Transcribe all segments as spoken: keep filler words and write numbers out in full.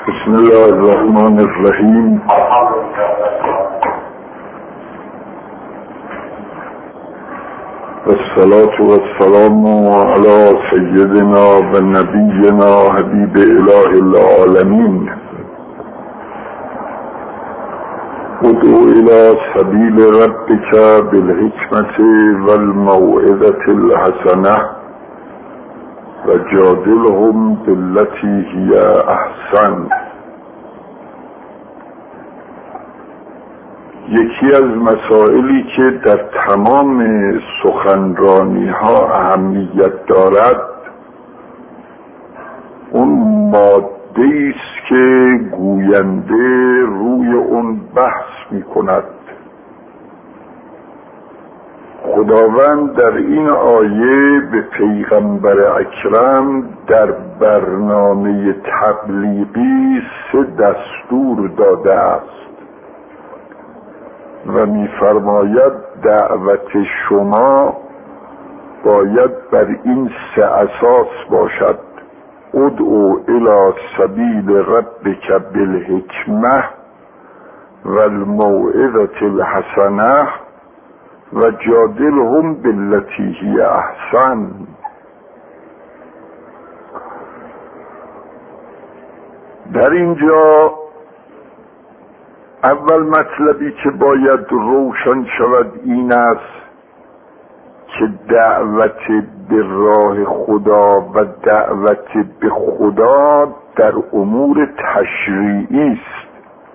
بسم الله الرحمن الرحیم. والصلاة والسلام على سیدنا و نبینا حبیب اله العالمین. ادعو الى سبیل ربک بالحکمة والموعظة الحسنة و جادلهم بالتی هی احسن. یکی از مسائلی که در تمام سخنرانی ها اهمیت دارد اون ماده است که گوینده روی اون بحث می کند. خداوند در این آیه به پیغمبر اکرم در برنامه تبلیغی سه دستور داده است و می‌فرماید دعوت شما باید بر این سه اساس باشد: ادعو الی سبیل ربک بالحکمة والموعظة الحسنة و جادلهم بالتی هی احسن. در اینجا اول مطلبی که باید روشن شود این است که دعوت به راه خدا و دعوت به خدا در امور تشریعی است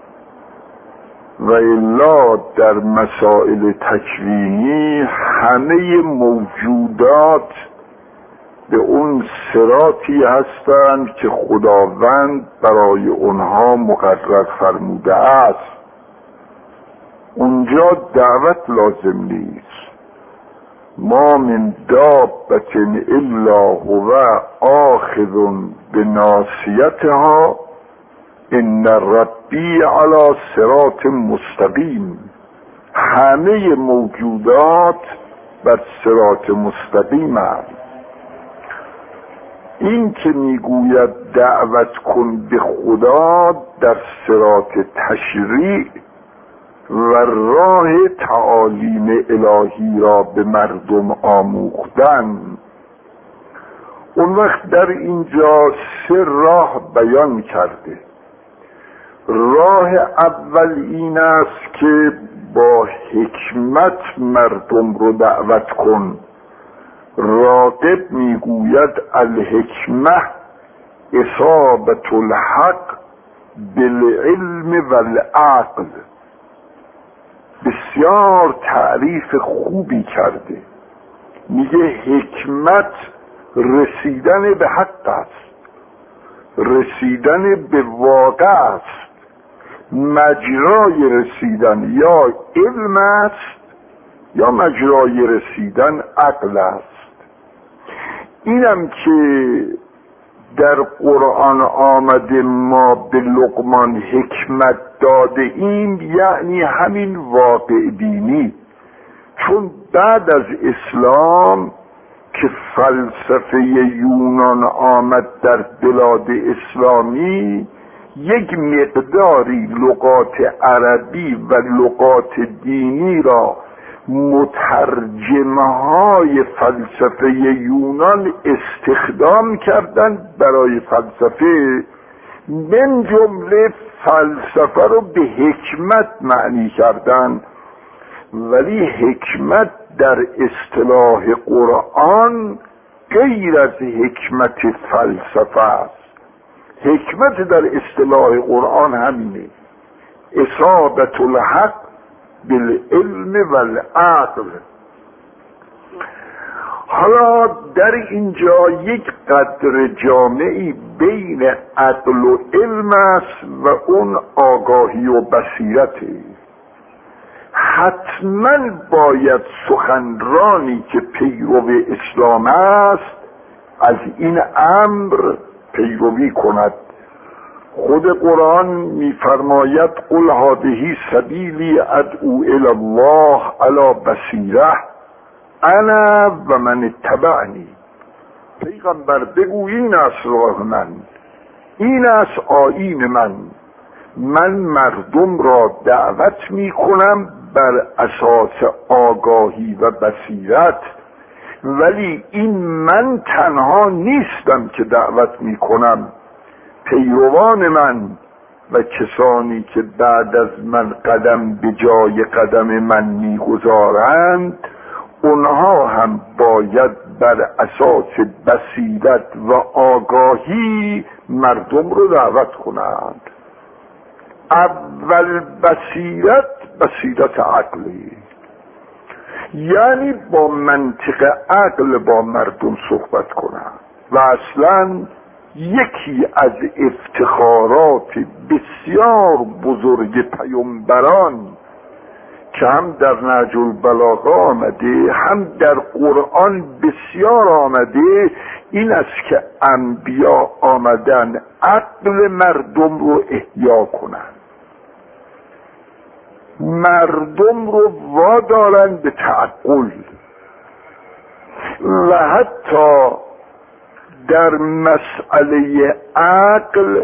و الا در مسائل تکوینی همه موجودات به اون صراطی هستند که خداوند برای اونها مقرر فرموده است. اونجا دعوت لازم نیست. ما من دابة الا هو آخذ بناصیتها ان ربی علی صراط مستقیم. همه موجودات بر صراط مستقیم است. این که میگوید دعوت کن به خدا در صراط تشریع و راه تعالیم الهی را به مردم آموختن، اون وقت در اینجا سه راه بیان کرده. راه اول این است که با حکمت مردم رو دعوت کن. راغب میگوید الحکمة اصابة الحق بالعلم والعقل. بسیار تعریف خوبی کرده. میگه حکمت رسیدن به حق است، رسیدن به واقع است. مجرای رسیدن یا علم است یا مجرای رسیدن عقل است. اینم که در قرآن آمده ما به لقمان حکمت داده ایم، یعنی همین واقع بینی. چون بعد از اسلام که فلسفه یونان آمد در بلاد اسلامی، یک مقداری لغات عربی و لغات دینی را مترجمهای فلسفه یونان استخدام کردند برای فلسفه. من جمله فلسفه رو به حکمت معنی کردند، ولی حکمت در اصطلاح قرآن غیر از حکمت فلسفه است. حکمت در اصطلاح قرآن همینه: اصابة الحق بالعلم والعقل. حالا در اینجا یک قدر جامعی بین عقل و علم است و اون آگاهی و بصیرته. حتما باید سخنرانی که پیرو اسلام است از این امر پیروی کند. خود قرآن میفرماید قل هذه سبیلی ادعو الی الله علی بصیرة انا و من اتبعنی. پیغمبر بگو این است راه من، این است آیین من. من مردم را دعوت می کنم بر اساس آگاهی و بصیرت، ولی این من تنها نیستم که دعوت می کنم. پیروان من و کسانی که بعد از من قدم به جای قدم من می گذارند، اونها هم باید بر اساس بصیرت و آگاهی مردم رو دعوت کنند. اول بصیرت بصیرت عقلی، یعنی با منطق عقل با مردم صحبت کنند. و اصلا یکی از افتخارات بسیار بزرگ پیامبران که هم در نهج البلاغه آمده هم در قرآن بسیار آمده این است که انبیا آمدن عقل مردم رو احیا کنند، مردم رو وادارن به تعقل. و حتی در مسئله عقل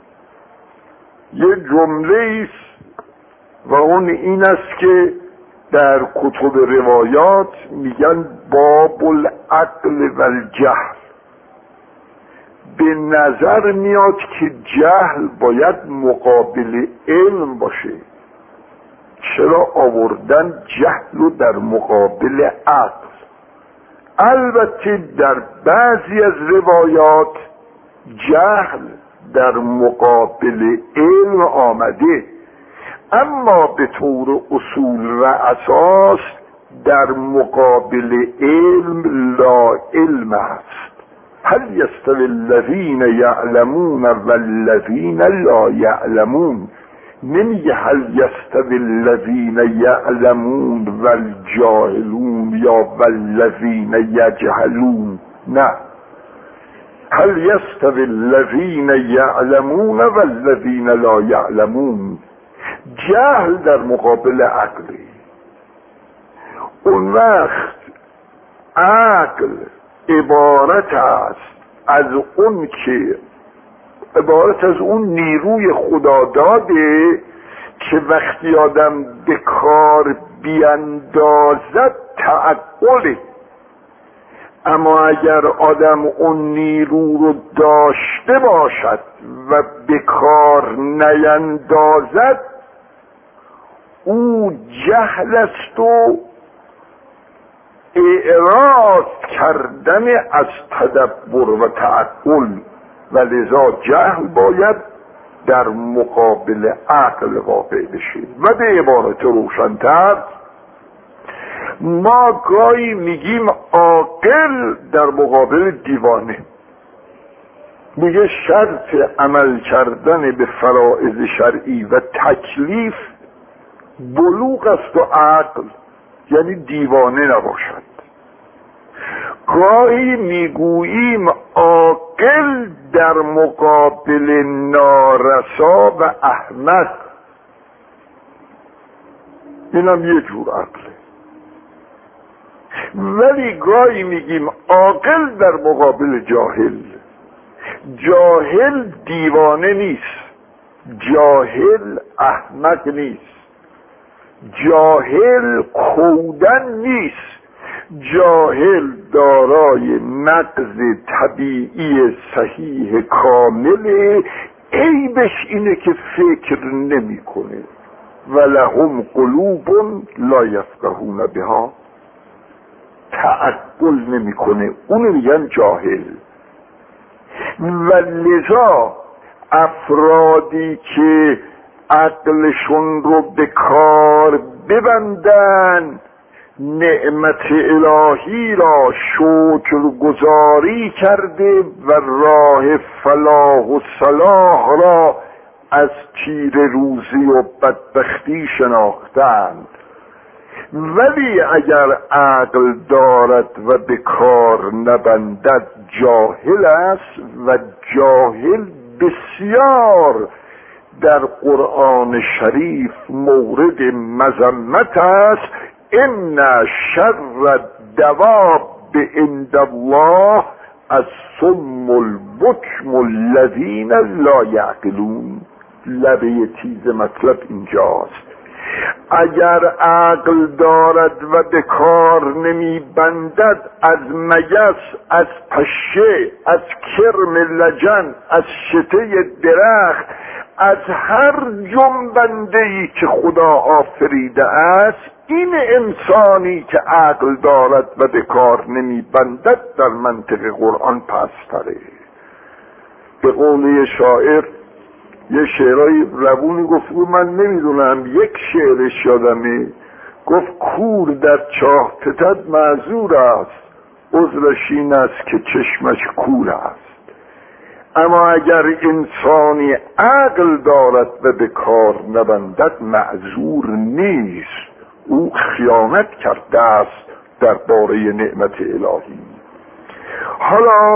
یه جمله است و اون این است که در کتب روایات میگن باب العقل و الجهل. به نظر میاد که جهل باید مقابل علم باشه. چرا آوردن جهل رو در مقابل عقل؟ البته در بعضی از روایات جهل در مقابل علم آمده، اما به طور اصول و اساس در مقابل علم لا علم است. هل یستوی الذین یعلمون والذین لا یعلمون؟ نمیگه هل یستوی الذین یعلمون والجاهلون یا والذین یجهلون، نه، هل یستوی الذین یعلمون والذین لا یعلمون. جهل در مقابل عقلی. اون وقت عقل عبارت است از اون که عبارت از اون نیروی خدا داده که وقتی آدم به کار بیاندازد تعقله. اما اگر آدم اون نیرو رو داشته باشد و به کار نیندازد، او جهل است و اعراض کردن از تدبر و تعقل، و لذا جهل باید در مقابل عقل واقع بشه. و به عبارت روشن‌تر ما گاهی میگیم عاقل در مقابل دیوانه. میگه شرط عمل کردن به فرائض شرعی و تکلیف بلوغ است و عقل، یعنی دیوانه نباشد. گاهی میگوییم عاقل در مقابل نارسا و احمق، اینم یه جور عقله. ولی گاهی میگیم عاقل در مقابل جاهل. جاهل دیوانه نیست، جاهل احمق نیست، جاهل کودن نیست، جاهل دارای نقض طبیعی صحیح کامله. عیبش اینه که فکر نمی کنه. ولهم قلوب لا یفقهون بها، تعقل نمی کنه، اونو میگن جاهل. و لذا افرادی که عقلشون رو به کار ببندن، نعمت الهی را شکر گزاری کرده و راه فلاح و صلاح را از تیر روزی و بدبختی شناختند. ولی اگر عقل دارد و به کار نبندد جاهل است، و جاهل بسیار در قرآن شریف مورد مذمت است. ان شر الدواب عند الله الصم البکم البکم الذین لا یعقلون. لبه تیز مطلب اینجاست. اگر عقل دارد و به کار نمی بندد، از مگس، از پشه، از کرم لجن، از شته درخت، از هر جنبنده‌ای که خدا آفریده است، این انسانی که عقل دارد و به کار نمی بندد در منطق قرآن پستره. به قول شاعر یه شعرهای روونی گفت، من نمیدونم یک شعرش یادمه، گفت کور در چاه فتد معذور است، عذرش این است که چشمش کور است. اما اگر انسانی عقل دارد و به کار نبندد معذور نیست، او خیانت کرده است درباره نعمت الهی. حالا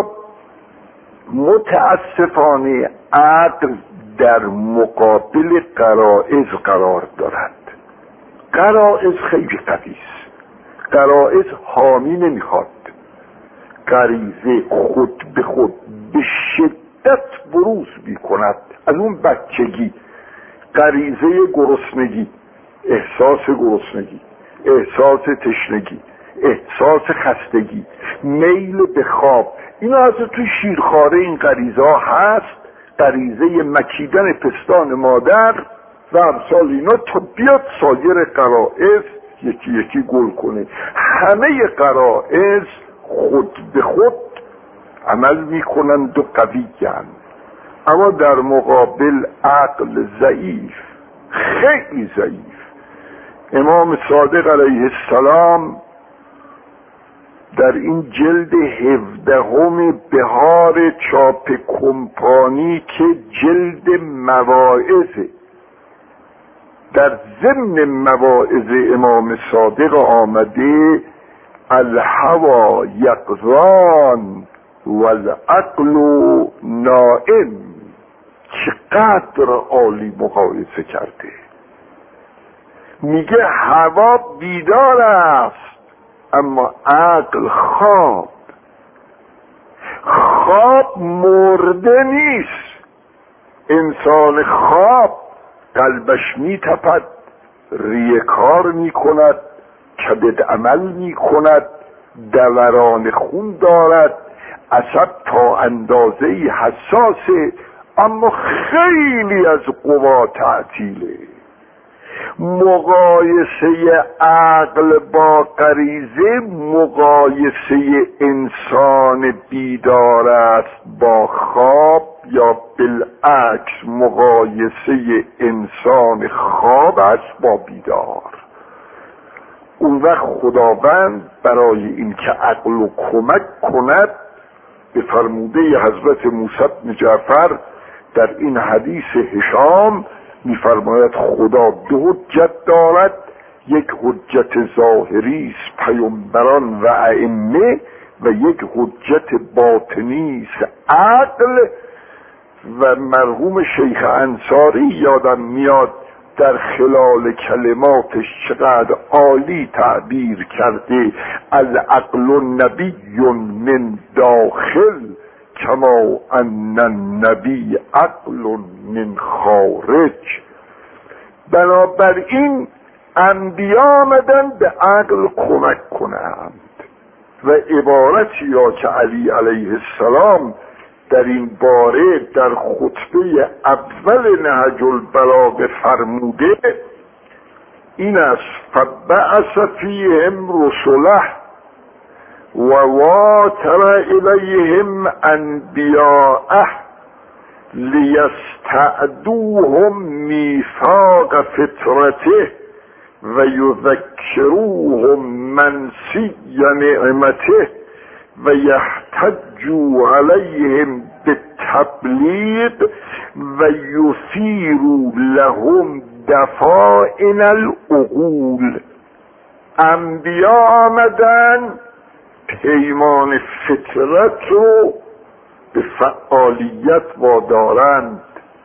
متاسفانه عقل در مقابل غرایز قرار دارد. غرایز خیلی قوی است. غرایز حامی نمیخواد. غریزه خود به خود به شدت بروز میکند. از اون بچگی غریزه گرسنگی، احساس گرسنگی، احساس تشنگی، احساس خستگی، میل به خواب، اینا از تو شیرخواره این غریزه ها هست. غریزه مکیدن پستان مادر و امثال اینا تا بیاد سایر غرایز یکی یکی گل کنه. همه غرایز خود به خود عمل میکنند و قوی‌اند، اما در مقابل عقل ضعیف، خیلی ضعیف. امام صادق علیه السلام در این جلد هفدهم بهار چاپ کمپانی که جلد مواعظ، در ضمن مواعظ امام صادق آمده الهوی یقظان والعقل نائم، چقدر عالی مقایسه کرده. میگه هوا بیدار است اما عقل خواب. خواب مرده نیست. انسان خواب قلبش میتپد، ریه‌کار میکند، کبد عمل میکند، دوران خون دارد، عصب تا اندازه‌ای حساسه، اما خیلی از قوا تعطیله. مقایسه عقل با غریزه مقایسه انسان بیدار است با خواب، یا بالعکس مقایسه انسان خواب است با بیدار. اون وقت خداوند برای اینکه عقل رو کمک کند به فرموده حضرت موسی بن جعفر در این حدیث هشام می‌فرماید خدا دو حجت دارد، یک حجت ظاهری است پیامبران و ائمه، و یک حجت باطنی است عقل. و مرحوم شیخ انصاری یادم میاد در خلال کلماتش چقدر عالی تعبیر کرده، العقل نبی من داخل کما ان النبی عقل من خارج. بنابراین انبیا آمدن به عقل کمک کنند و عبارتی یا که علی علیه السلام در این باره در خطبه اول نهج البلاغه فرموده این است: فبعث فیهم رسله و واتر الیهم انبیاءه لیستعدوهم میثاق فطرته و یذکروهم منسی نعمته و یحتجوا علیهم بالتبلیغ و یثیروا لهم دفائن العقول. انبیا آمدن پیمان فطرت رو به فعالیت وادارند،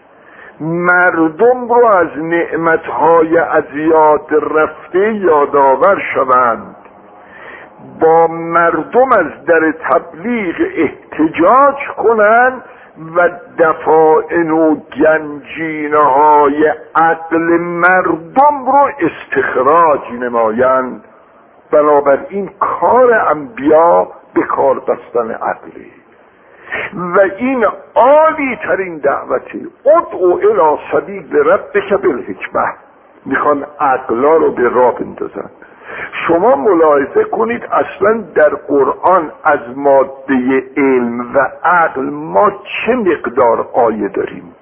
مردم رو از نعمتهای از یاد رفته یادآور شوند، با مردم از در تبلیغ احتجاج کنند و دفاعن و گنجینه های عقل مردم رو استخراج نمایند. بنابراین کار انبیا به کار بستن عقله و این عالی ترین دعوتی. ادعو الی سبیل ربک بالحکمه، میخوان عقلا رو به راه بندازن. شما ملاحظه کنید اصلا در قرآن از ماده علم و عقل ما چه مقدار آیه داریم؟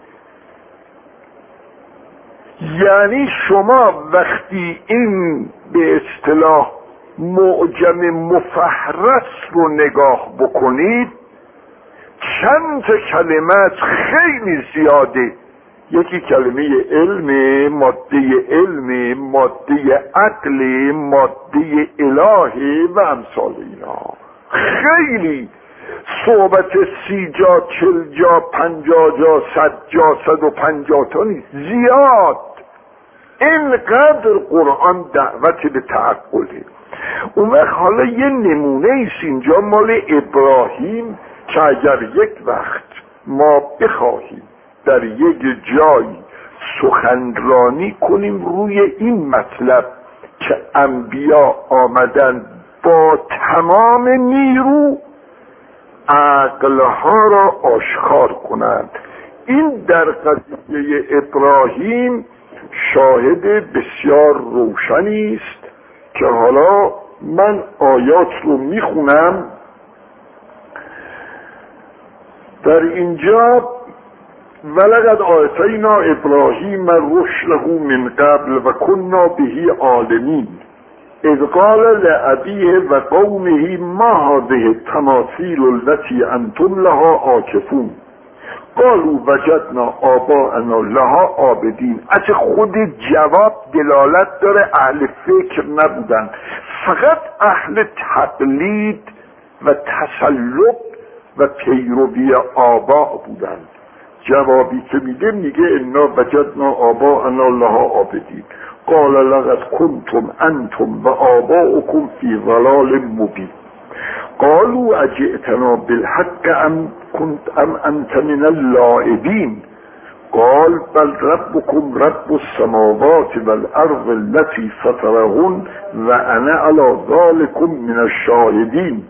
یعنی شما وقتی این به اصطلاح معجم مفهرس رو نگاه بکنید، چند کلمه خیلی زیاده. یکی کلمه علم، ماده علم، ماده عقل، ماده الهه و امثال اینا. خیلی صحبت سی جا، چل جا، پنجا جا، صد جا، صد و پنجا تا نیست، زیاد. اینقدر قرآن دعوت به تعقله. اون وقت حالا یه نمونه ایست اینجا مال ابراهیم که اگر یک وقت ما بخواهیم در یک جایی سخنرانی کنیم روی این مطلب که انبیا آمدن با تمام نیرو عقلها را آشکار کنند، این در قضیه ابراهیم شاهد بسیار روشنی است که حالا من آیات رو میخونم. در اینجا ولقد آتینا ابراهیم رشده من قبل و کنا به عالمین اذ قال لأبیه و قومه ما هذه التماثیل التي انتم لها عاکفون قالوا وجدنا آباءنا لها عابدین. از خود جواب دلالت داره اهل فکر نبودن، فقط اهل تقلید و تسلط و پیروی آبا بودند. جوابی که میده میگه انا وجدنا آباءنا لها عابدین قال لقد کنتم انتم و آباؤکم فی ضلال مبین قالوا اجئتنا بالحق ام كنت ام انت من اللاعبین قال بل ربكم رب السماوات والارض التي فطرهن و انا على ذلكم من الشاهدین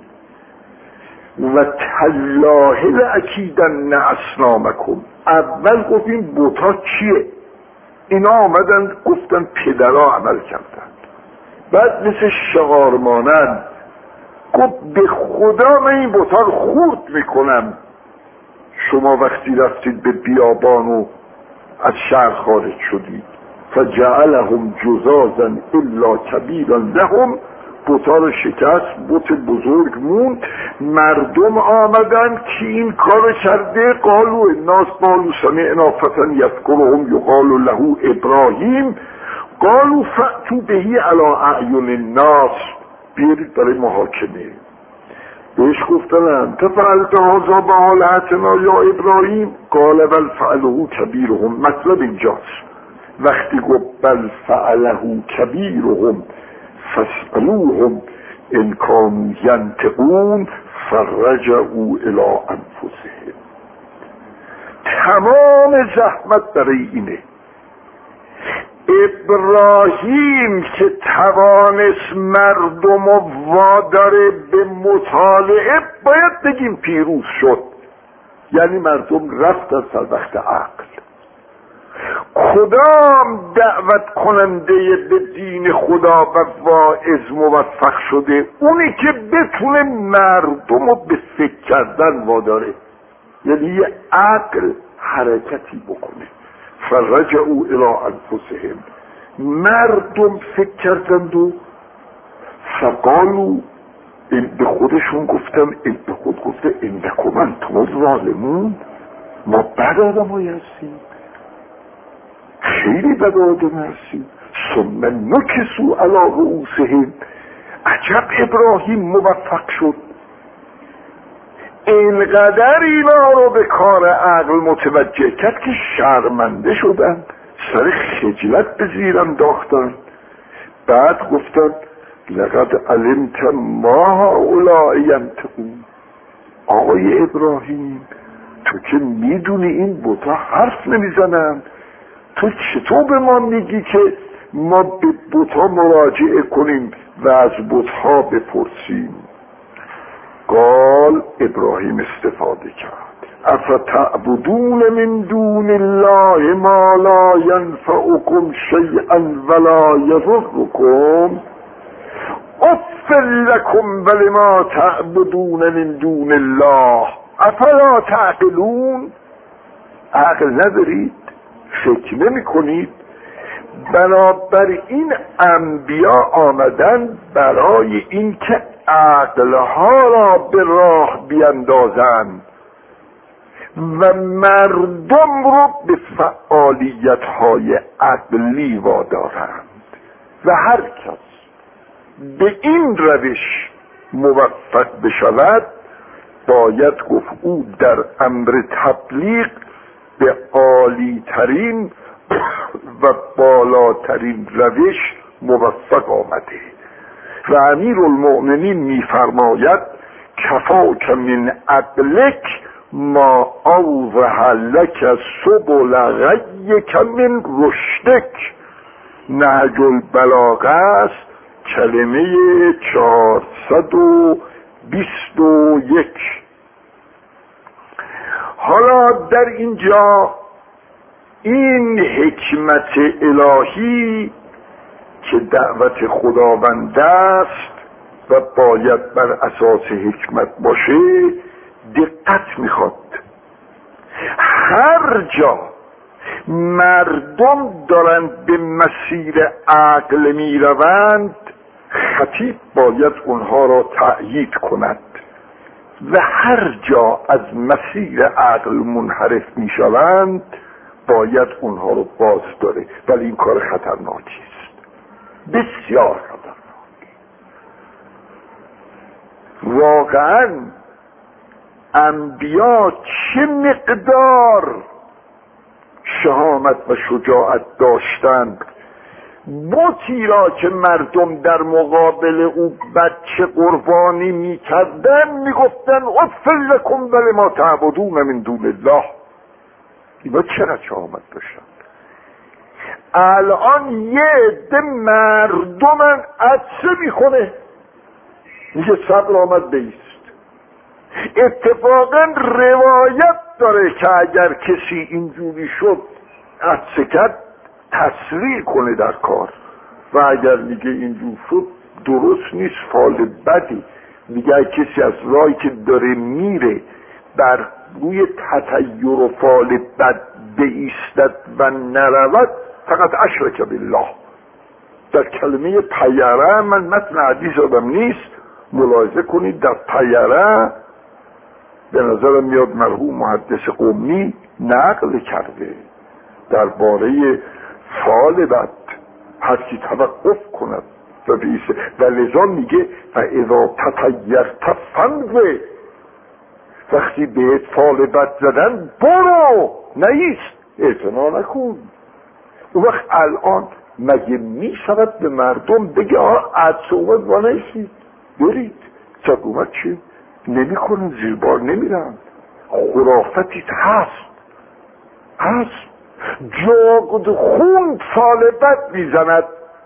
و تالله لاکیدن اصنامکم. اول گفتیم بوتا چیه؟ اینا آمدن گفتن پدرها عمل کردن. بعد مثل شغار مانند گفت به خدا من این بوتا رو خورد میکنم. شما وقتی رفتید به بیابان و از شهر خارج شدید فجعلهم جزازا الا کبیرا لهم، بوتا رو شکست، بوت بزرگ موند. مردم آمدن که این کار کرده قالوا الناس قالوا سمعنا فتى یذکرهم یقال له ابراهیم قالوا فأتوا به علی اعین الناس، بیارید برای محاکمه. بهش گفتن انت فعلت هذا بآلهتنا یا ابراهیم قال بل فعله کبیرهم. مطلب اینجاست وقتی گفت بل فعله کبیرهم فاسألوهم ان كانوا ينطقون فرجعوا الى انفسهم. تمام زحمت برای اینه. ابراهیم که توانست مردم و واداره به مطالعه باید بگیم پیروز شد، یعنی مردم رفت از وقت عقل. کدام دعوت کننده به دین خدا و واعظ موفق شده؟ اونی که بتونه مردم رو به فکر کردن واداره، یعنی یه عقل حرکتی بکنه. فرجعوا الی انفسهم، مردم فکر کردند و فقالوا، این به خودشون گفتن، این به خود گفته انکم انتم ظالمون، ما بد آدمایی هستیم، خیلی بد آدم هستیم. ثم نکسوا علی رؤوسهم. عجب ابراهیم موفق شد، اینقدر اینا رو به کار عقل متوجه کرد که شرمنده شدن، سر خجلت به زیر انداختن. بعد گفتن لقد علمت ما هؤلاء ینطقون. آقای ابراهیم تو که میدونی این بت‌ها حرف نمیزنن، تو چطور به ما میگی که ما به بت‌ها مراجعه کنیم و از بت‌ها بپرسیم؟ قال ابراهیم استفاده کرد افتعبدون من دون الله ما لا ینفعکم شیئا ولا یضرکم اف لکم ولما تعبدون من دون الله افلا تعقلون. عقل ندارید؟ فکر نمی کنید؟ بنابراین انبیا آمدن برای اینکه عقلها را به راه بیندازند و مردم رو به فعالیت های عقلی وادارند و هر کس به این روش موفق بشود باید گفت او در امر تبلیغ به عالی ترین و بالاترین روش موفق آمده. و امیر المؤمنین میفرماید کفاک من عقلک ما اوضح لک سبل غیک من رشدک. نهج البلاغه است، کلمه چهارصد و بیست و یک. حالا در اینجا این حکمت الهی که دعوت خداوند است و باید بر اساس حکمت باشه دقت میخواد. هر جا مردم دارند به مسیر عقل میروند خطیب باید اونها را تأیید کند و هر جا از مسیر عقل منحرف میشوند باید اونها رو باز داره. ولی این کار خطرناکی است، بسیار خطرناک. واقعا انبیا چه مقدار شهامت و شجاعت داشتند. بتی را که مردم در مقابل او بچه قربانی میکردن میگفتن اف لکم ولما تعبدون من دون الله. اینا چقدر شهامت داشتن. الان یه عده مردمن عطسه میکنه میگه صبر آمد بیست. اتفاقا روایت داره که اگر کسی اینجوری شد عطسه کرد تسریع کنه در کار و اگر میگه اینجور شد درست نیست، فال بدی. میگه کسی از راهی که داره میره بر روی تطیر و فال بد بایستد و نرود فقط اشرک بالله. در کلمه پیره، من متن حدیث آدم نیست، ملاحظه کنید در پیره به نظرم میاد مرحوم محدث قمی نقل کرده درباره فال بد هر کی توقف کند و بیسه و لذا میگه و اذا تطیرت فنوه، وقتی بهت فال بد زدن برو، نیست اعتنا نکن. اون وقت الان مگه میشود به مردم بگه آه عدس اومد و نیستید برید؟ چه اومد چه؟ نمی کنن، زیر بار نمیرن. خرافتی هست هست جاگد خون فال بد میزند.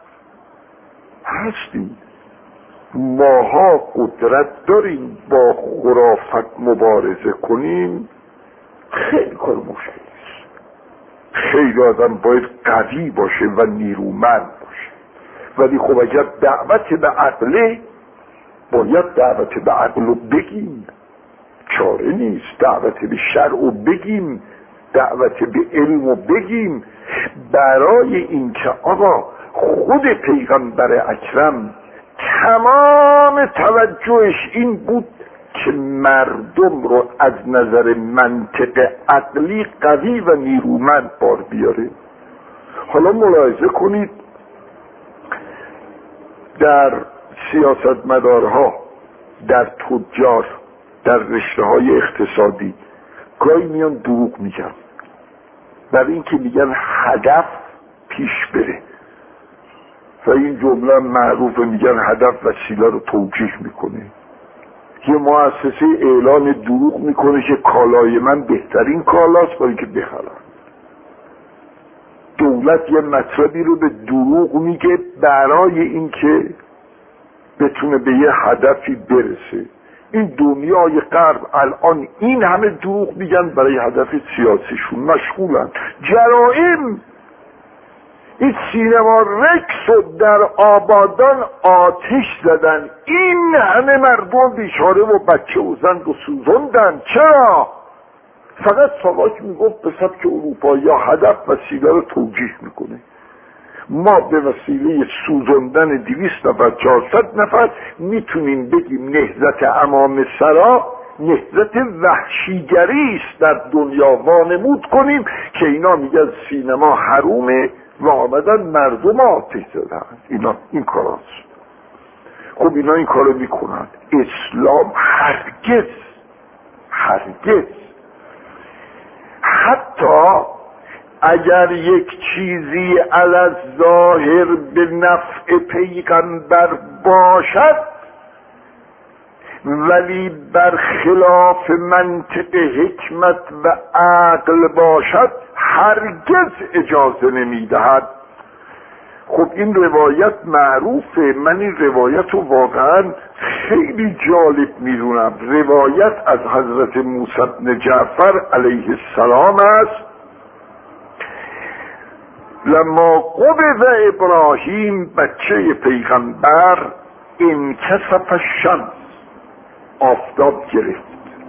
هستیم ماها قدرت داریم با خرافت مبارزه کنیم؟ خیلی کار مشکلی است. خیلی آدم باید قوی باشه و نیرومند باشه. ولی خب اگر دعوت به عقله باید دعوت به عقل رو بگیم، چاره نیست. دعوت به شرع رو بگیم، دعوت به علم رو بگیم، برای اینکه آقا خود پیغمبر اکرم تمام توجهش این بود که مردم رو از نظر منطق عقلی قوی و نیرومند بار بیاره. حالا ملاحظه کنید در سیاستمدارها، در تجار، در رشته های اقتصادی گاهی میان دروغ میگن برای اینکه میگن هدف پیش بره. و این جمله معروفه، میگن هدف وسیله رو توجیه میکنه. یه مؤسسه اعلان دروغ میکنه که کالای من بهترین کالاست برای که بخرن. دولت یه مطلبی رو به دروغ میگه برای اینکه بتونه به یه هدفی برسه. این دنیای غرب الان این همه دروغ میگن برای هدف سیاسیشون مشغولن. جرائم، این سینما رکس رو در آبادان آتش زدن، این همه مردم بیچاره و بچه و زن رو سوزوندن. چرا؟ فقط ساواک میگفت به سبک اروپا یا هدف وسیله رو توجیه میکنه. ما به وسیله سوزوندن دویست نفر چهارصد نفر میتونیم بگیم نهضت امام سرا نهضت وحشیگری است در دنیا وانمود کنیم که اینا میگن سینما حرومه و آمدن مردم آتش زدن. اینا این کاراست. خب اینا این کارو میکنن. اسلام هرگز هرگز حتی اگر یک چیزی علی ظاهر به نفع پیغمبر باشد ولی برخلاف منطق حکمت و عقل باشد هرگز اجازه نمیدهد. خب این روایت معروفه، من این روایت رو واقعا خیلی جالب میدونم. روایت از حضرت موسی بن جعفر علیه السلام است: لما قبض ابراهیم بچه پیغمبر انکسف الشمس، آفتاب گرفت.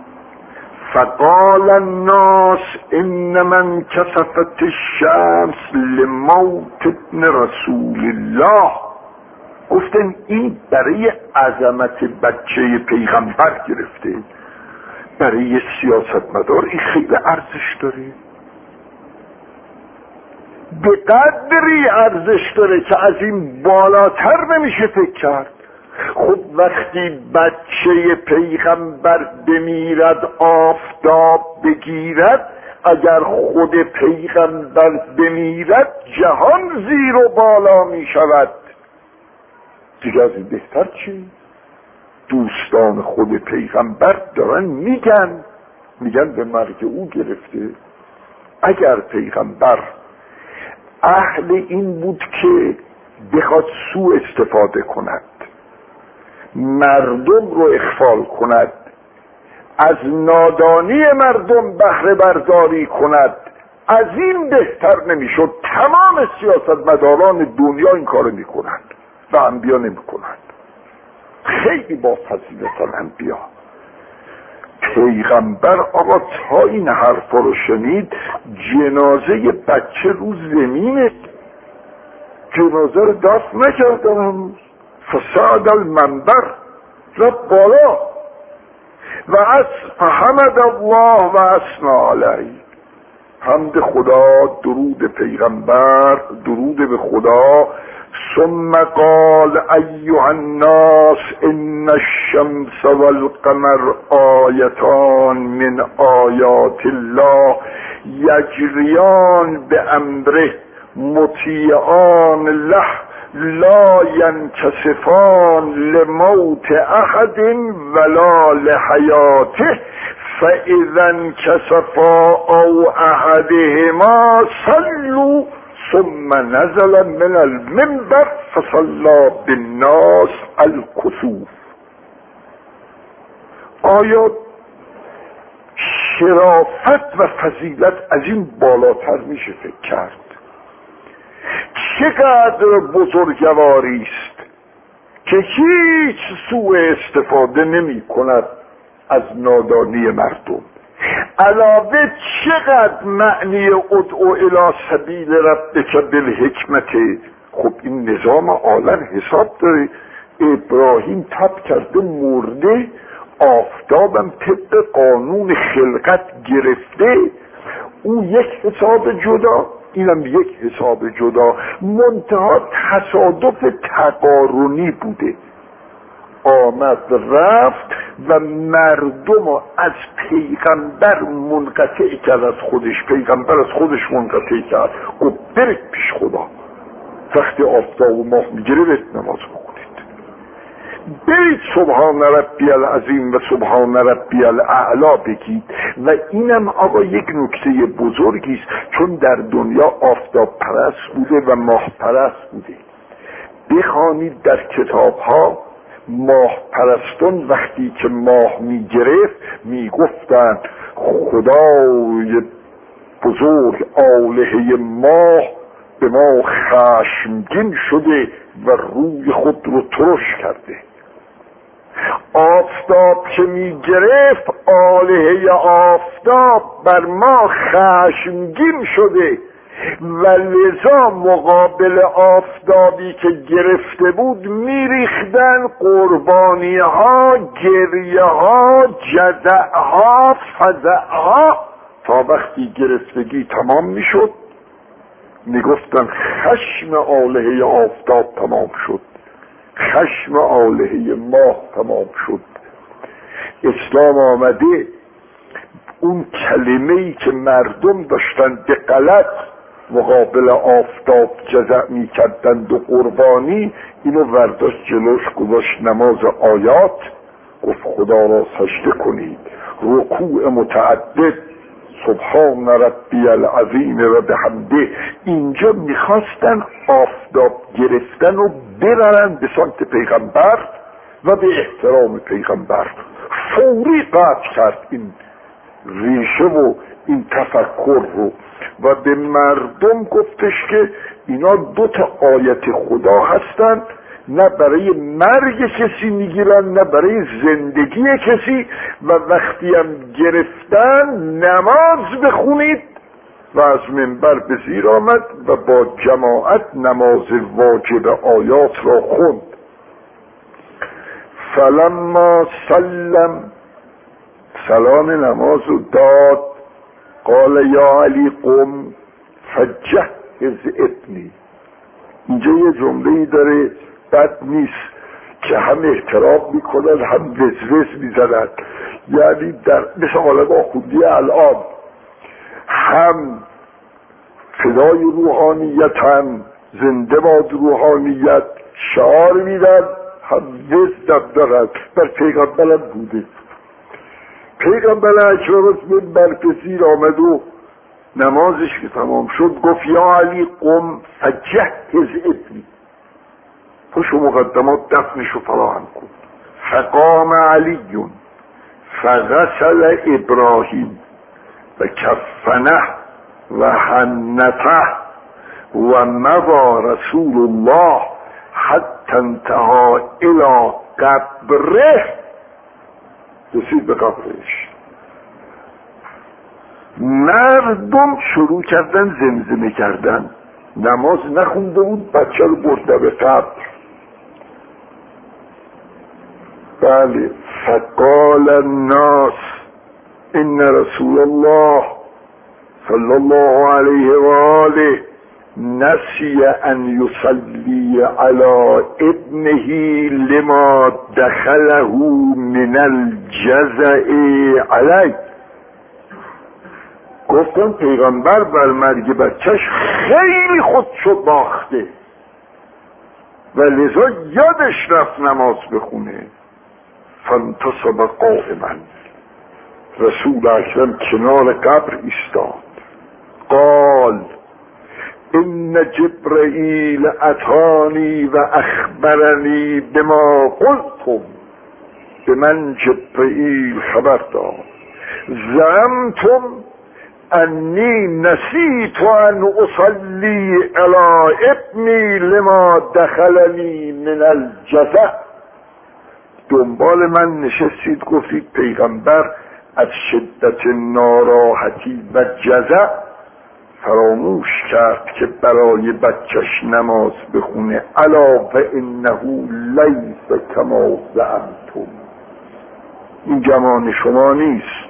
فقال الناس انما انکسفت الشمس لموت ابن رسول الله. گفتن این برای عظمت بچه پیغمبر گرفته. برای سیاستمدار این خیلی ارزش داره، به قدری ارزش داره که از این بالاتر نمیشه فکر کرد. خب وقتی بچه پیغمبر بمیرد آفتاب بگیرد، اگر خود پیغمبر بمیرد جهان زیر و بالا می شود. دیگه از این بهتر چی؟ دوستان خود پیغمبر دارن میگن میگن به مرگ او گرفته. اگر پیغمبر اهل این بود که بخواد سوء استفاده کند، مردم رو اخفال کند، از نادانی مردم بهره برداری کند، از این بهتر نمیشد. تمام سیاستمداران دنیا این کارو میکنند و انبیا نمیکنند. خیلی با فضیلت انبیا. پیغمبر آقا تا این حرفا رو شنید، جنازه بچه رو زمینه، جنازه رو دفن نکردن هنوز، فصعد المنبر، رفت بالا و از حمد الله و اثنا علیه، حمد خدا، درود پیغمبر، درود به خدا. ثم قال ایها الناس ان الشمس والقمر آیتان من آیات الله یجریان بامره مطیعان له لا ینکسفان لموت احد ولا لحیاته فاذا انکسفا او احدهما صلوا ثم نزل من المنبر فصلى بالناس الكسوف. آیا شرافت و فضیلت از این بالاتر میشه فکر کرد؟ چقدر بزرگواری است که هیچ سوء استفاده نمی کند از نادانی مردم. علاوه چقدر معنی ادعو الی سبیل ربک بالحکمت. خب این نظام عالم حساب داره. ابراهیم تب کرده مرده، آفتابم طبق قانون خلقت گرفته، او یک حساب جدا، اینم یک حساب جدا، منتها تصادف تقارنی بوده. آمد رفت و مردم از پیغمبر منقطع کرد، از خودش، پیغمبر از خودش منقطع کرد. گفت برید پیش خدا. وقتی آفتاب و ماه میگرفت نماز بخونید. برید سبحان ربی العظیم و سبحان ربی الاعلا بگید. و اینم آقا یک نکته بزرگی است، چون در دنیا آفتاب پرست بوده و ماه پرست بوده. بخوانید در کتاب ها ماه پرستان وقتی که ماه می گرفت می گفتن خدای بزرگ آلهه ماه به ما خشمگین شده و روی خود رو ترش کرده. آفتاب که می گرفت آلهه آفتاب بر ما خشمگین شده و لذا مقابل آفتابی که گرفته بود میریختن قربانی ها، گریه ها، جزع ها، فزع ها، تا وقتی گرفتگی تمام میشد میگفتن خشم آلهه آفتاب تمام شد، خشم آلهه ماه تمام شد. اسلام آمده اون کلمه‌ای که مردم داشتن به غلط مقابل آفتاب جزع می کردند و قربانی، اینو ورداشت جلوش گذاشت نماز آیات، گفت خدا را سجده کنید، رکوع متعدد، سبحان ربی العظیم و بحمده. اینجا میخواستن آفتاب گرفتن و برن به سمت پیغمبر و به احترام پیغمبر. فوری قطع کرد این ریشه و این تفکر رو و به مردم گفتش که اینا دو تا آیت خدا هستند، نه برای مرگ کسی میگیرن نه برای زندگی کسی، و وقتی هم گرفتن نماز بخونید. و از منبر به زیر آمد و با جماعت نماز واجب آیات را خوند. فلما سلم، سلام نماز رو داد، قال یا علی قم فجهز ابنی. اینجا یه جمله‌ای داره بد نیست که هم احترام میکنن هم وزوز میزنن، یعنی در مثل حالت آخوندی الان هم فدای روحانیت هم زنده باد روحانیت شعار میدن، هم وزدم دارن. بر پیغمبرم بوده، پیغمبر اکرم از منبر به زیر آمد و نمازش که تمام شد گفت یا علی قم فجهز ابنی، پشت مقدمات دفنشو فراهم کن. فقام علی فغسل ابراهیم و کفنه و حنته و مضى رسول الله حتی انتهى الى قبره، رسید به قبرش. مردم شروع کردن زمزمه کردن، نماز نخونده بود، بچه رو برده به قبر. بله. فقال الناس ان رسول الله صلی الله علیه و آله نسی ان یصلی علی ابنه لما دخله من الجزع علی. گفتم پیغمبر بر مرگ بچهش خیلی خودشو باخته و لذا یادش رفت نماز بخونه. فانتصب قائما، رسول اکرم کنار قبر ایستاد. قال ان جبرائیل اتانی و اخبرنی بما قلتم. به من جبرائیل خبر داد زعمتم انی نسیت ان اصلی علی ابنی لما دخلنی من الجزع. دنبال من نشستید گفتید پیغمبر از شدت ناراحتی و جزع فراموش کرد که برای بچش نماز بخونه. الا و انه لیس کما زعمتم، این گمان شما نیست.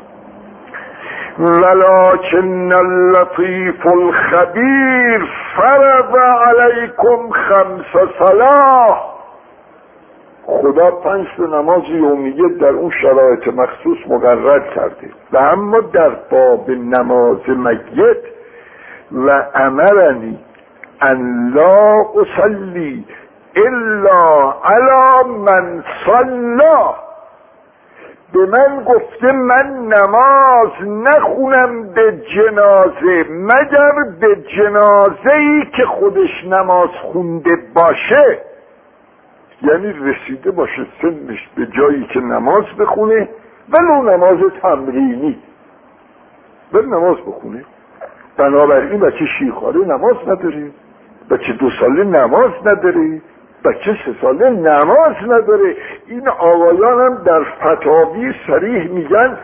ولكن اللطيف الخبير فرض عليكم خمس صلاة. خدا پنج تا نماز یومیه در اون شرایط مخصوص مقرر کرده. و اما در باب نماز میت و امرنی ان لا اصلی الا علی من صلی. به من گفته من نماز نخونم به جنازه مگر به جنازه‌ای که خودش نماز خونده باشه، یعنی رسیده باشه سنش به جایی که نماز بخونه، ولو نماز تمرینی بل نماز بخونه. بنابراین بچه شیرخواره نماز نداره، بچه دو ساله نماز نداره، بچه سه ساله نماز نداره. این آقایان هم در فتاوی صریح میگن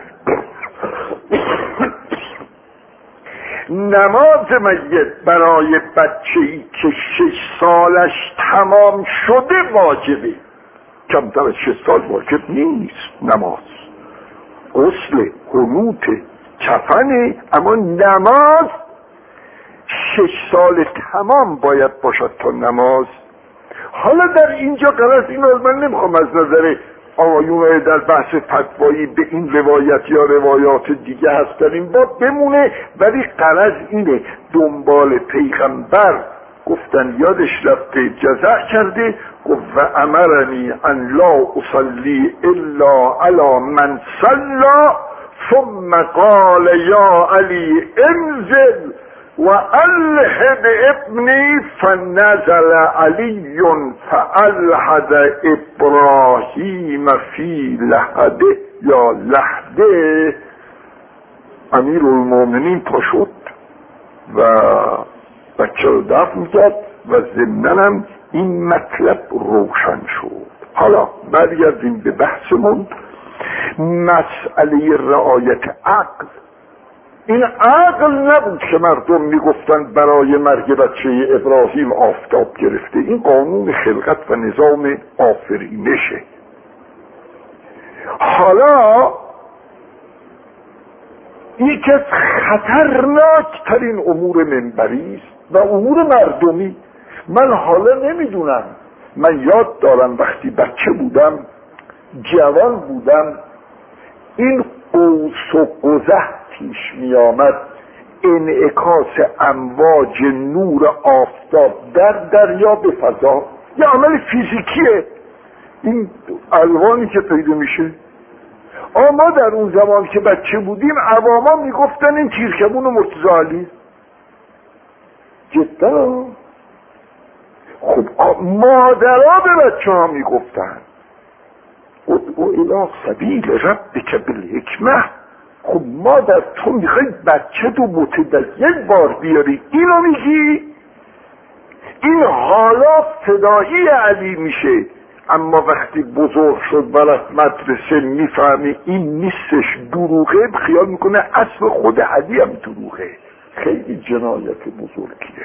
نماز میت برای بچه‌ای که شش سالش تمام شده واجبه، کمتر از شش سال واجب نیست نماز. غسل، قنوت، کفنه، اما نماز شش سال تمام باید باشد تا نماز. حالا در اینجا قرار این من نمیخوام از نظر آقایون در بحث فتوایی به این روایت یا روایات دیگه هست در این باب بمونه، ولی قرار اینه دنبال پیغمبر گفتن یادش رفته جزع کرده، گفت و امرنی ان لا اصلی الا علی من صلی، ثم قال یا علی انزل و الحد ابنی، فنزل علی فالحد ابراهیم فی لحده یا لحده. امیر المومنین پا شد و بچه رو دفن کرد و ضمناً این مطلب روشن شد. حالا برگردیم به بحثمون. مسئله رعایت عقل، این عقل نبود که مردم میگفتن برای مرگ بچه ابراهیم آفتاب گرفته، این قانون خلقت و نظام آفرینشه. حالا یکی از خطرناک ترین امور منبری است و امور مردمی. من حالا نمیدونم، من یاد دارم وقتی بچه بودم، جوان بودم، این قوس و قزح پیش می آمد، انعکاس امواج نور آفتاب در دریا به فضا، یه عمل فیزیکیه این الوانی که پیدا میشه. اما در اون زمان که بچه بودیم عواما میگفتن این تیرکمون مرتضی علی. جدا خب مادرها به بچه ها میگفتن ادعو الی سبیل ربک بالحکمه. خب مادر تو میخوای بچه تو متدین بار بیاری، اینو میگی؟ این حالا فدایی علی میشه، اما وقتی بزرگ شد و رفت مدرسه میفهمی این نیستش، دروغه، خیال میکنه اصل خود علی هم دروغه. خیلی جنایت بزرگیه.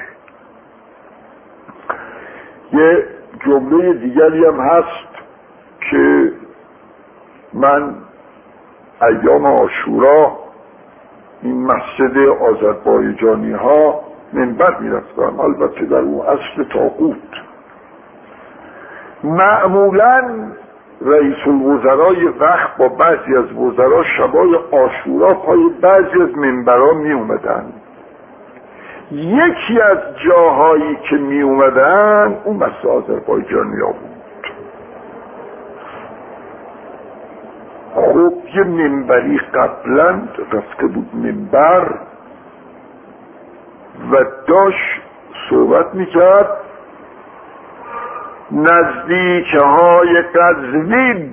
یه جمله دیگری هم هست که من ایام عاشورا این مسجد آذربایجانی ها منبر میرفتم، البته در اون عصر طاغوت. معمولا رئیس الوزرای وقت با بعضی از وزرا شبای عاشورا پای بعضی از منبرها می اومدن. یکی از جاهایی که می اومدن اون مسجد آذربایجانی ها بود. خب یه منبری قبلا رفته بود منبر و داشت صحبت میکرد نزدیک های قزوین،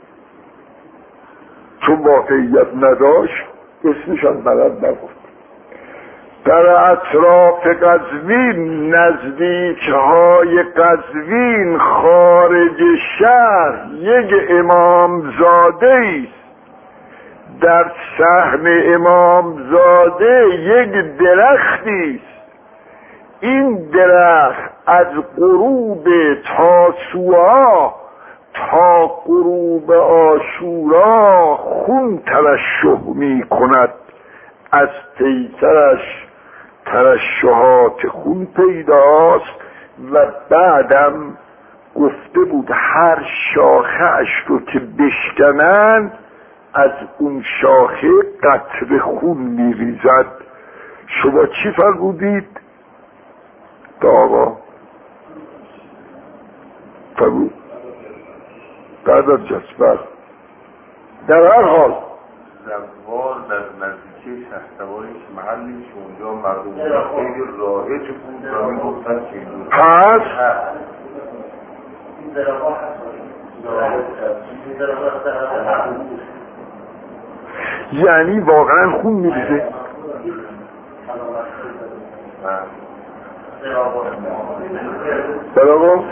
چون واقعیت نداشت اسمش هم بلد نگفت. در اطراف قزوین، نزدیک های قزوین، خارج شهر یک امامزاده است. در سهم امامزاده یک درختی است. این درخت از غروب تاسوعا تا غروب عاشورا خون ترشح می کند، از پیسرش ترشحات خون پیداست. و بعدم گفته بود هر شاخه اش رو که بشکنن از اون شاخه قطره خون میریزد. شما چی فرمودید؟ تا آقا فرو بعد از جذبه در هر حال زوار در نزدیکی شهسوارش محلی که اونجا مردم خیلی رایج بود و میگفتن که پس یعنی واقعا خون میریزه. برای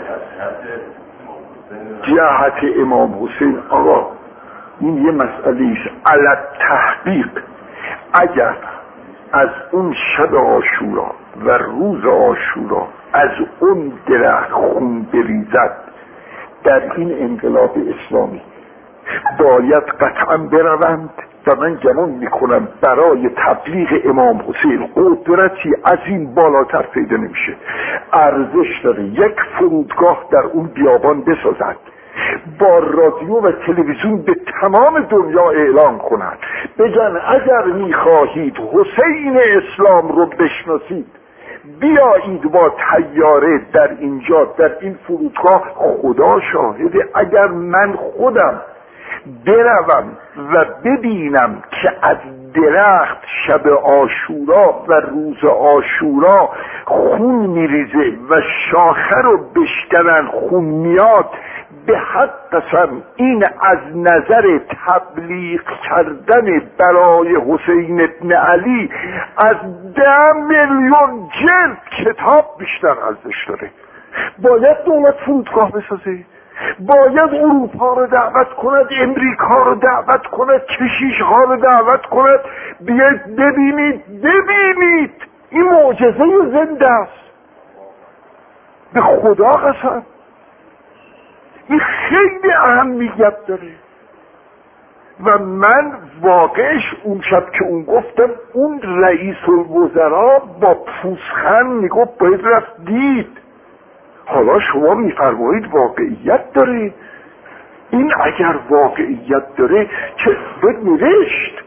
جهت امام حسین آقا این یه مسئله است علی تحقیق. اگر از اون شب عاشورا و روز عاشورا از اون درخت خون بریزد در این انقلاب اسلامی باید قطعا بروند و من گمان میکنم برای تبلیغ امام حسین قدرتی از این بالاتر پیدا نمیشه. ارزش داره یک فرودگاه در اون بیابان بسازد، با رادیو و تلویزیون به تمام دنیا اعلام کنند، بگن اگر میخواهید حسین اسلام رو بشناسید بیایید با طیاره در اینجا در این فرودگاه. خدا شاهده اگر من خودم بروم و ببینم که از درخت شب عاشورا و روز عاشورا خون میریزه و شاخه رو بشکنن خون میاد، به حق قسم این از نظر تبلیغ کردن برای حسین ابن علی از ده میلیون جلد کتاب بیشتر ارزش داره. باید دولت فرودگاه بسازه، باید اروپا رو دعوت کند، امریکا رو دعوت کند، کشیش‌ها رو دعوت کند، بیاید ببینید ببینید این معجزه زنده است. به خدا قسم این خیلی اهمیت داره. و من واقعش اون شب که اون گفتم اون رئیس الوزراء با پوزخند میگفت باید رفت دید. حالا شما میفرمایید واقعیت داره. این اگر واقعیت داره چه باید نوشت،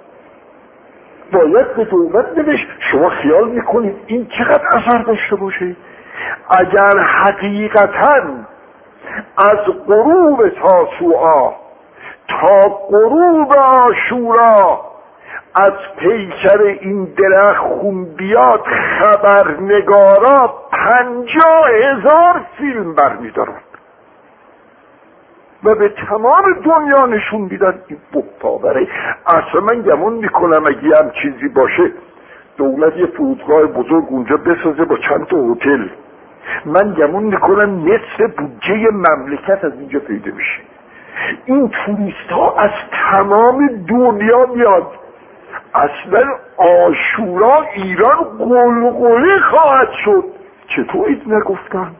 باید به دولت نوشت. شما خیال میکنید این چقدر اثر داشته باشه؟ اگر حقیقتاً از غروب تاسوعا تا غروب عاشورا از پیکر این درخت خون بیاد، خبرنگارا پنجاه هزار فیلم برمیدارن و به تمام دنیا نشون میدن این بختاوره. اصلا من گمان میکنم اگه هم چیزی باشه دولت یه فرودگاه بزرگ اونجا بسازه با چند تا هتل، من گمون میکنم نصف بودجه مملکت از اینجا پیدا میشه. این توریست ها از تمام دنیا میاد. اصلا عاشورا ایران قلقله خواهد شد. چطور ایت نگفتن؟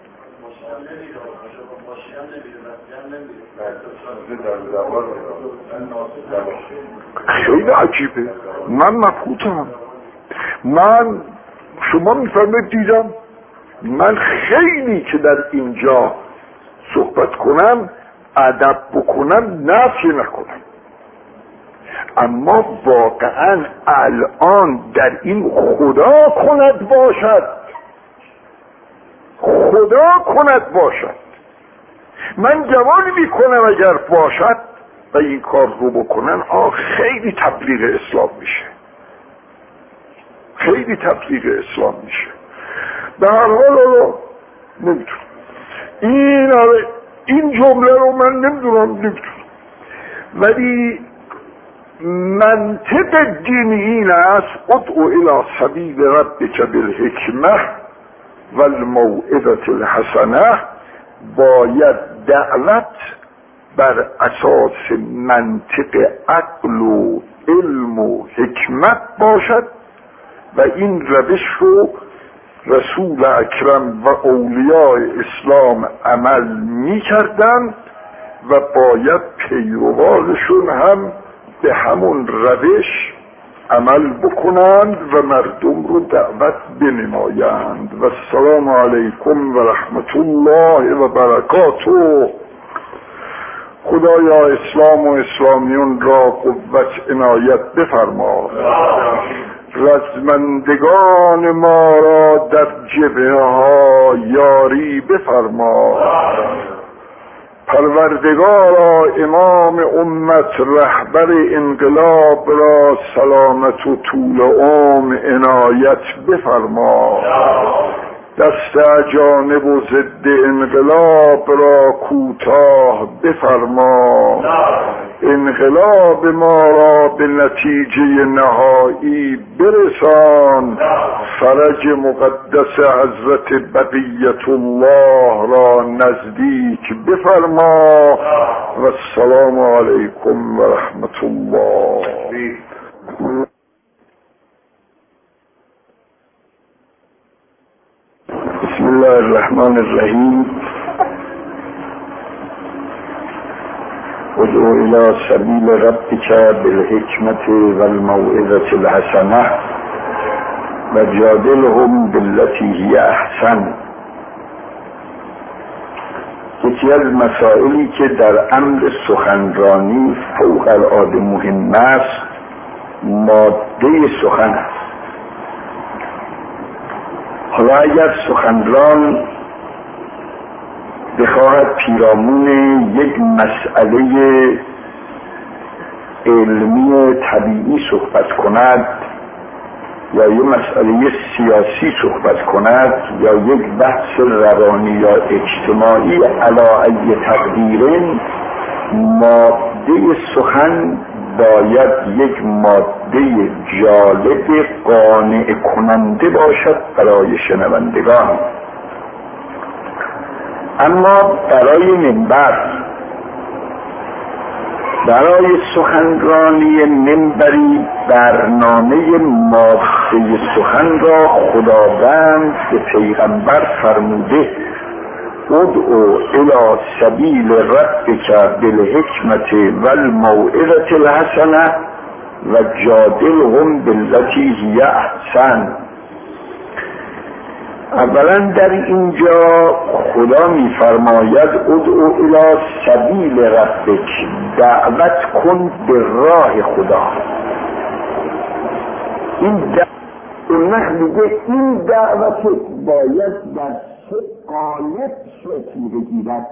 خیلی عجیبه. من مبهوتم. من شما میفرمایید دیدم من خیلی که در اینجا صحبت کنم ادب بکنم نفی نکنم، اما واقعا الان در این خدا کند باشد، خدا کند باشد. من گمان میکنم اگر باشد و این کار رو بکنن آه خیلی تبلیغ اسلام میشه، خیلی تبلیغ اسلام میشه. به هر حال رو نمیدونم این این جمله رو من نمیدونم نمیدونم ولی منطق دین این است ادعو الی سبیل ربک بالحکمه و الموعظة الحسنه. باید دعوت بر اساس منطق عقل و علم و حکمت باشد و این روش رو رسول اکرم و اولیاء اسلام عمل می کردن و باید پیروانشون هم به همون روش عمل بکنند و مردم رو دعوت بنمایند. و السلام علیکم و رحمت الله و برکاته. خدایا اسلام و اسلامیون را قوت عنایت بفرما. رزمندگان ما را در جبهه ها یاری بفرما. پروردگارا امام امت رهبر انقلاب را سلامت و طول عمر عنایت بفرما. دست جانب و ضد انقلاب را کوتاه بفرما. انقلاب ما را به نتیجه نهایی برسان. فرج مقدس حضرت بقیت الله را نزدیک بفرما. و السلام علیکم و رحمت الله. بسم الله الرحمن الرحیم. ادعو الى سبیل ربک بالحکمت والموعظة الحسنه و جادلهم بالتی هی احسن. یکی از مسائلی که در امر سخنرانی فوق العاده مهم است ماده سخن است. حالا اگر سخنران بخواهد پیرامون یک مسئله علمی طبیعی صحبت کند یا یک مسئله سیاسی صحبت کند یا یک بحث روانی یا اجتماعی علی ای تقدیر، ماده سخن باید یک ماده جالب قانع کننده باشد برای شنوندگان. اما برای منبر، برای سخنرانی منبری، برنامه ماده سخن را خداوند به پیغمبر فرموده ادعو الی سبیل ربک بالحکمت والموعظة الحسنه و جادلهم بالتی هی احسن. اولا در اینجا خدا میفرماید ادعو الی سبیل ربک، دعوت کن به راه خدا. این دعوت میگه این دعوت باید در سه قالب شکل بگیرد.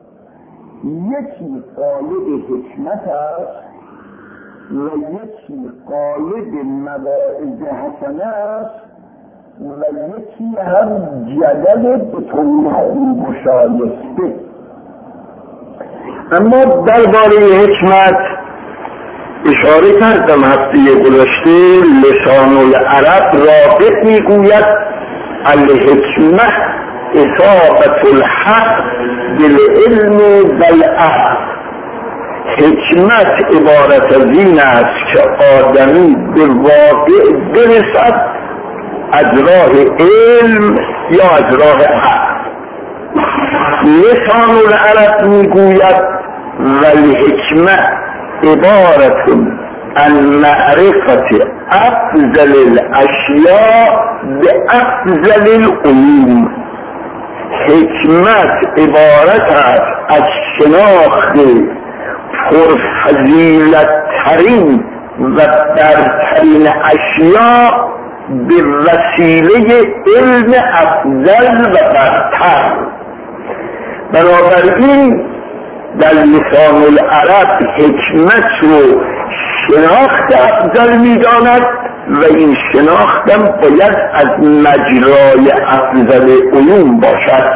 یکی قالب حکمت است و یکی قالب مواعظ حسنه است و یکی هم جدل به طور خوب و شایسته. اما درباره حکمت اشاره کردم هفته گذشته، لسان العرب راغب میگوید الحکمت اصابت الحق بالعلم والعقل. حکمت عبارت از این است که آدمی به واقع برسد از راه علم یا از راه عقل. لسان العرب میگوید والحکمت عبارت عن معرفت افضل الاشیاء به افضل العلوم. حکمت عبارت است از شناخت پرفضیلت ترین و برترین اشیاء به وسیله علم افضل و برتر. بنابراین در لسان العرب حکمت رو شناخت افضل می‌داند و این شناختم باید از مجرای افضل علوم باشد.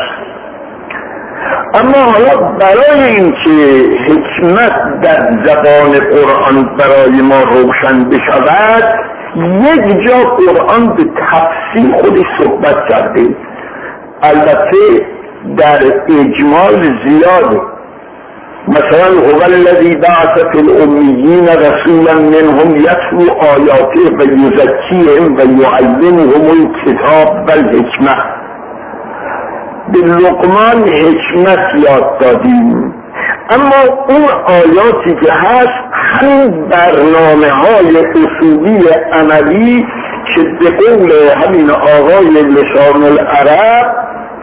اما حالا برای اینکه حکمت در زبان قرآن برای ما روشن بشود، یک جا قرآن به تفصیل خودش صحبت کرده، البته در اجمال زیاده. مثلا هو الذی بعث فی الامیین رسولا منهم یتلو آیاته و یزکیهم و یعلمهم الکتاب والحکمه. به لقمان حکمت یاد دادیم، اما اون آیاتی که هست همین برنامه های اصولی عملی که به قول همین آقای لسان العرب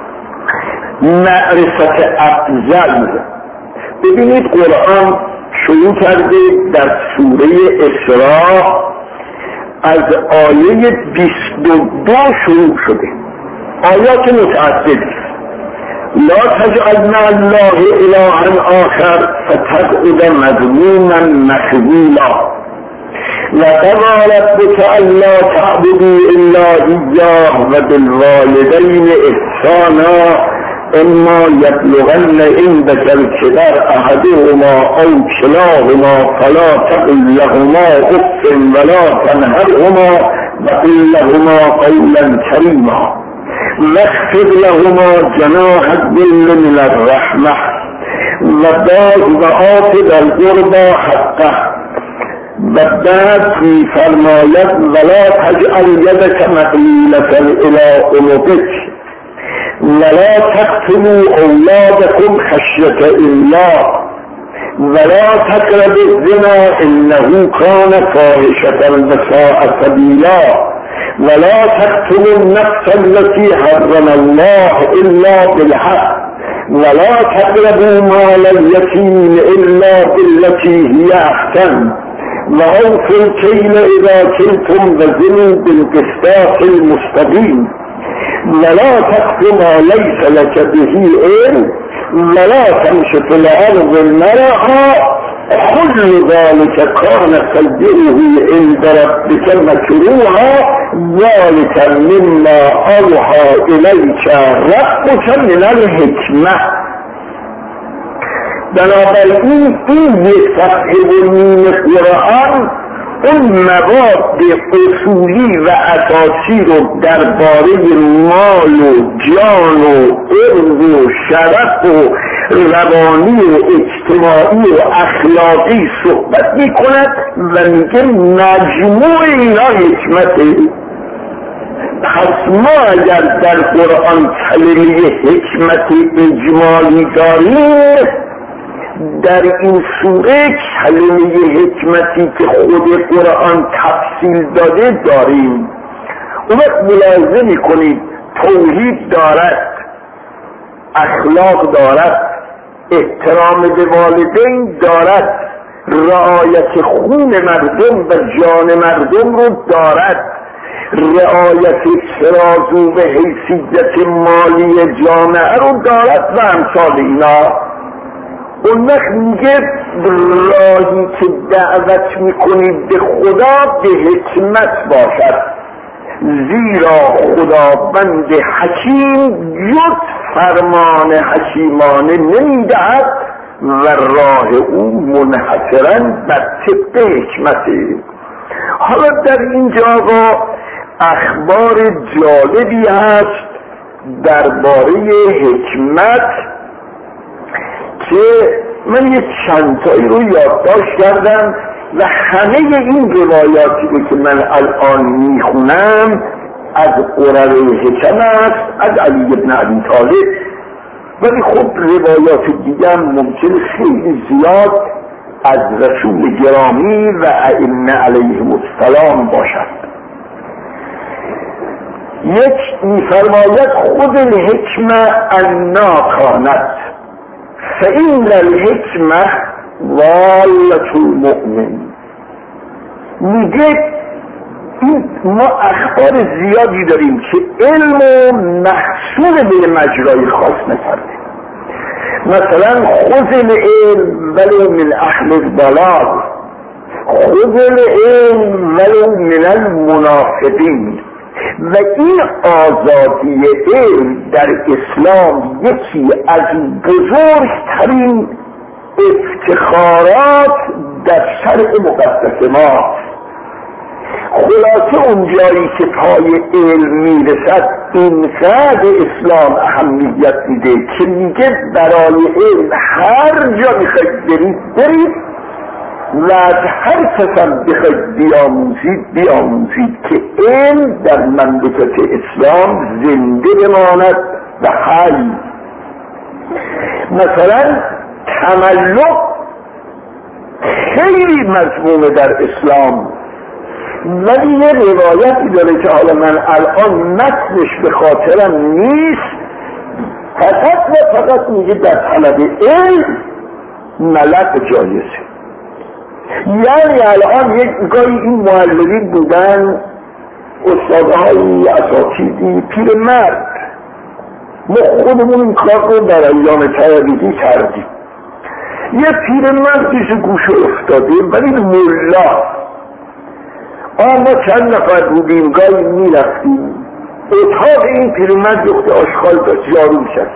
معرفت افضل. ببینید قرآن شروع کرده در سوره اسراء از آیه بیست و دو شروع شده، آیات متعددی. لا تجعل مع الله الها آخر فتقعد مذموما مخذولا وقضى ربك الا تعبدوا الا اياه وبالوالدين احسانا اما يبلغن عندك الكبر احدهما او كلاهما فلا تقل لهما اف ولا تنهرهما وقل لهما قولا كريما واخفض لهما جناح الذل من الرحمه وآت ذا القربى حقه. و بعد می‌فرماید ولا تجعل یدک مغلولة الی عنقک ولا تقتلوا اولادکم خشیة املاق ولا تقربوا الزنا انه كان فاحشة وساء سبیلا ولا تقتلوا النفس التي حرم الله الا بالحق ولا تقربوا مال اليتيم الا بالتي هي احسن وأوفوا الكيل إذا كلتم وزنوا بالقسطاس المستقيم ولا تقف ما ليس لك به علم ولا تمش في الأرض مرحا كل ذلك كان سيئه عند ربك مكروها ذلك مما أوحى إليك ربك من الحكمة. بنابراین این یک صفحه و نیم قرآن اون مواد اصولی و اساسی رو درباره مال و جان و عرض و شرف و روانی و اجتماعی و اخلاقی صحبت می کند و میگه مجموع اینا حکمته. پس ما اگر در قرآن کلمه حکمت اجمالی داریم، در این سوره کلمه حکمتی که خود قرآن تفصیل داده داریم. اون وقت ملاحظه میکنید توحید دارد، اخلاق دارد، احترام به والدین دارد، رعایت خون مردم و جان مردم رو دارد، رعایت ترازو و حیثیت مالی جامعه رو دارد و امثال اینا. اون وقت میگه راهی که دعوت میکنید به خدا به حکمت باشد، زیرا خداوند حکیم جز فرمان حکیمانه نمیدهد و راه او منحصرا بر طبق حکمته. حالا در اینجا اخبار جالبی هست درباره حکمت که من یک چند تایی رو یادداشت کردم و همه این روایاتی رو که من الان میخونم از قرر حکم است، از علی بن ابی طالب، ولی خب روایات دیگه ممکن خیلی زیاد از رسول گرامی و ائمه علیهم السلام باشد. یک میفرماید خود الحکمه انا کانت فإن الحکمه ضالة المؤمن. میگه ما اخبار زیادی داریم که علم و محصول به مجرای خاص نکرده. مثلا خذ العلم ولو من اهل الضلال، خذ العلم ولو من المنافقین. و این آزادی علم در اسلام یکی از بزرگترین افتخارات در شرع مقدس ما. خلاصه اون جایی که پای علم میرسد اینقدر اسلام اهمیت میده که میگه برای علم هر جا میخواید برید برید و از هر کسم بخواید بیاموزید بیاموزید که علم در مملکت اسلام زنده بماند و حی. مثلا تملق خیلی مضمومه در اسلام، ولی یه روایتی داره که حالا من الان متنش به خاطرم نیست، فقط و فقط میگه در طلب علم ملک جایزه. یعنی الان یک گاهی این معلمین بودن، استادهای اساتیدی پیرمرد، ما خودمون این کار رو در ایام طلبگی کردیم. یه پیرمرد پیش گوشه افتاده ولی ملا، اما چند نفر بودیم گاهی میرفتیم اتاق این پیرمرد دخت آشغال داشت، جارو می‌کرد.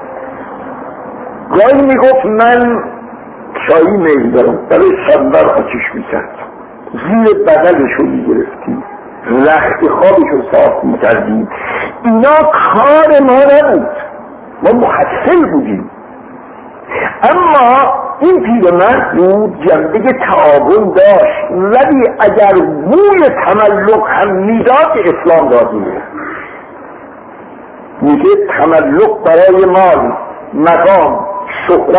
گاهی میگفت من چایی میل دارم، برای صندر آتیش میکرد، زیر بغلش رو میگرفتیم، رخت خوابش رو صاف میکردیم. اینا کار ما نبود، ما محصل بودیم. اما این پیرمرد بود، جنبه تعاون داشت، ولی اگر بوی تملق هم میداد اسلام راضی می‌شد. میگه تملق برای مال، مقام، شهرت